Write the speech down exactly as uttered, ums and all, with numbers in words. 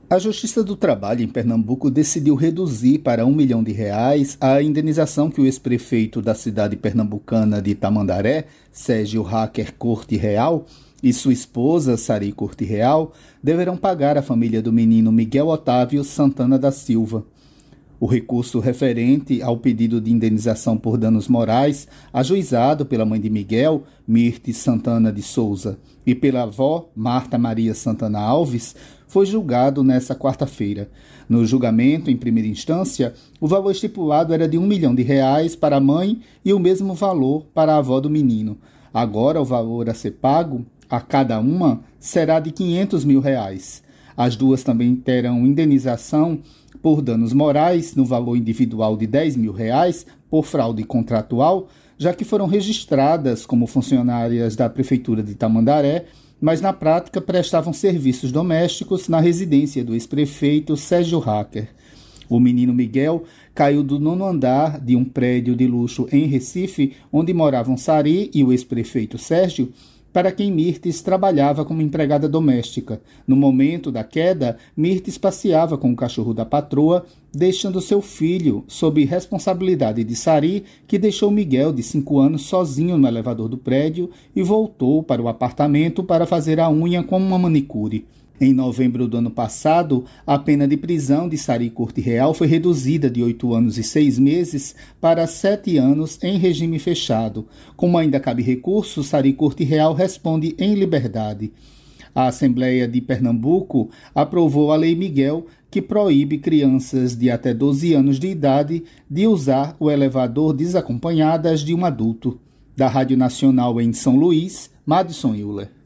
A Justiça do Trabalho em Pernambuco decidiu reduzir para um milhão de reais a indenização que o ex-prefeito da cidade pernambucana de Tamandaré, Sérgio Hacker Corte Real, e sua esposa, Sari Corte Real, deverão pagar à família do menino Miguel Otávio Santana da Silva. O recurso referente ao pedido de indenização por danos morais, ajuizado pela mãe de Miguel, Mirtes Santana de Souza, e pela avó, Marta Maria Santana Alves, foi julgado nesta quarta-feira. No julgamento, em primeira instância, o valor estipulado era de um milhão de reais para a mãe e o mesmo valor para a avó do menino. Agora, o valor a ser pago a cada uma será de quinhentos mil reais. As duas também terão indenização por danos morais no valor individual de dez mil reais por fraude contratual, já que foram registradas como funcionárias da Prefeitura de Tamandaré, mas na prática prestavam serviços domésticos na residência do ex-prefeito Sérgio Hacker. O menino Miguel caiu do nono andar de um prédio de luxo em Recife, onde moravam Sari e o ex-prefeito Sérgio, para quem Mirtes trabalhava como empregada doméstica. No momento da queda, Mirtes passeava com o cachorro da patroa, deixando seu filho sob responsabilidade de Sari, que deixou Miguel, de cinco anos, sozinho no elevador do prédio e voltou para o apartamento para fazer a unha com uma manicure. Em novembro do ano passado, a pena de prisão de Sari Corte Real foi reduzida de oito anos e seis meses para sete anos em regime fechado. Como ainda cabe recurso, Sari Corte Real responde em liberdade. A Assembleia de Pernambuco aprovou a Lei Miguel, que proíbe crianças de até doze anos de idade de usar o elevador desacompanhadas de um adulto. Da Rádio Nacional em São Luís, Madison Euler.